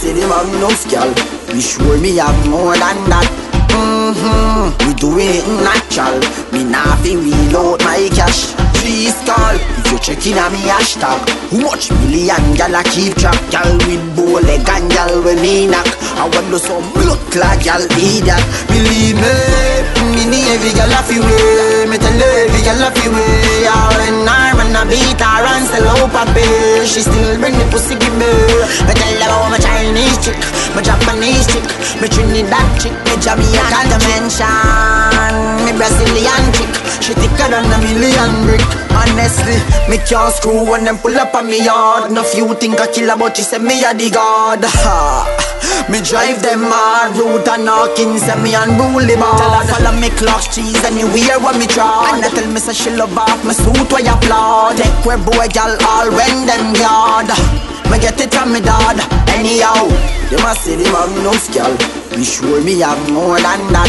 say them have enough, girl. We sure me have more than that. We doing it natural. Me nah fi reload my cash. Please call if you checking on me hashtag. How much million gal I keep track? Gal with bow leg and gal with me knock. I want to some blood clot gal need that. Believe me need every gal off you way. Me tell every gal off you way. All in arm and I beat her and sell out a bill. She still bring the pussy give me. Me tell her about my Chinese chick, my Japanese chick, my Trinidad chick, my Jamaican dimension, my Brazilian chick. She thicker than a million brick. Honestly, me can't screw when them pull up on me yard. No few think I kill her, but she say me a the god. Me drive them hard, root and Hawkins, and me unruly board. Tell her follow me clocks, cheese anywhere when me try. And I tell me say she love off my suit where you applaud. Take where boy gal all when them yard. Me get it from me dad. Anyhow, you must say them have enough gal. We sure me have more than that.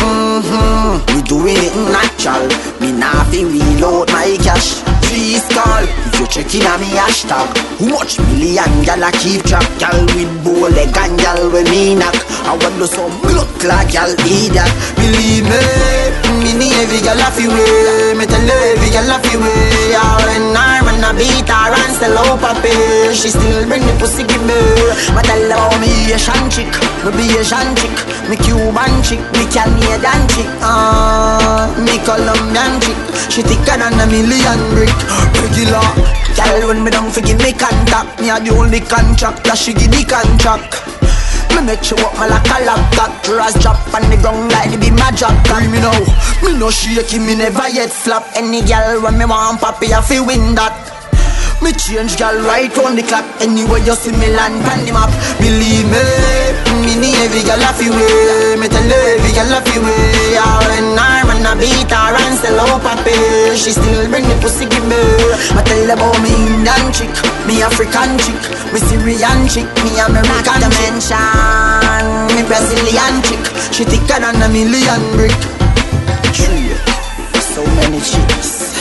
We doing it natural. Me nah fi reload my cash. Please call if you checking on me hashtag. How much million gal I keep track? Gal with bow leg and gal with me knock. I want to some blood clot gal need that. Believe me need every gal off you way. Me tell every gal off you way. All in arm and I beat her and sell out a bill. She still bring the pussy give me. Me tell her about me Asian chick, me Asian chick, me Cuban chick, me Canadian chick, me Colombian chick. She thicker than a million brick. Regular girl when me don't forgive me contact. Me a the only contract that she give the contract. Me make sure up my like a laptop. Ras drop on the ground like it be my job. Me know, me no shaky, me never yet flop. Any girl when me want papi I fi win that. Me change gal right on the clock. Anyway you see me land on the map. Believe me need every gal off you way. Me tell every gal off you way. All in arm and I beat her and sell out a bill. She still bring the pussy give me. Me tell about me Indian chick, me African chick, me Syrian chick, me American dimension, me Brazilian chick. She thicker than a million brick. True, so many chicks.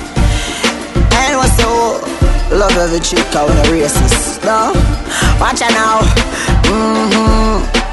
And what's so love every chick, I wanna racist. No, watch her now.